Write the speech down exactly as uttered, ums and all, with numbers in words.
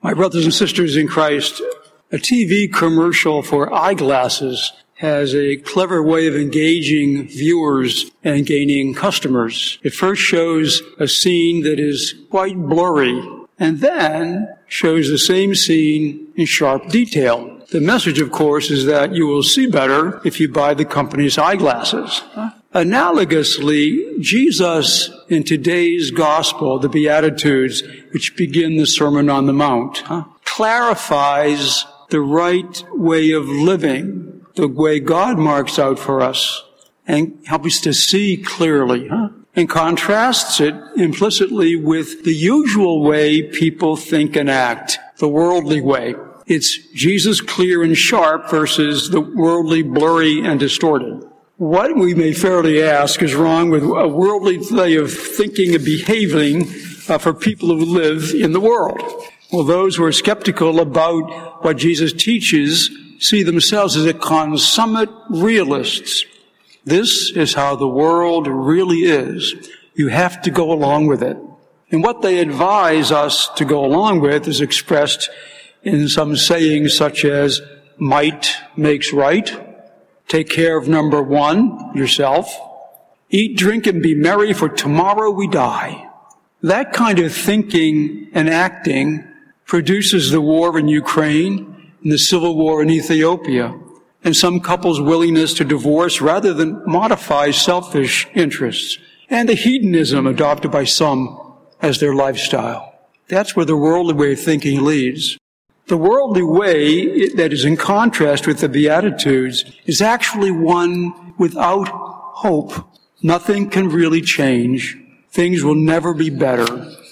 My brothers and sisters in Christ, a T V commercial for eyeglasses has a clever way of engaging viewers and gaining customers. It first shows a scene that is quite blurry and then shows the same scene in sharp detail. The message, of course, is that you will see better if you buy the company's eyeglasses. Analogously, Jesus in today's gospel, the Beatitudes, which begin the Sermon on the Mount, huh, clarifies the right way of living, the way God marks out for us, and helps us to see clearly, huh? And contrasts it implicitly with the usual way people think and act, the worldly way. It's Jesus clear and sharp versus the worldly blurry and distorted. What we may fairly ask is wrong with a worldly way of thinking and behaving uh, for people who live in the world. Well, those who are skeptical about what Jesus teaches see themselves as a consummate realists. This is how the world really is. You have to go along with it. And what they advise us to go along with is expressed in some sayings such as, might makes right. Take care of number one, yourself. Eat, drink, and be merry, for tomorrow we die. That kind of thinking and acting produces the war in Ukraine and the civil war in Ethiopia, and some couples' willingness to divorce rather than modify selfish interests, and the hedonism adopted by some as their lifestyle. That's where the worldly way of thinking leads. The worldly way that is in contrast with the Beatitudes is actually one without hope. Nothing can really change. Things will never be better.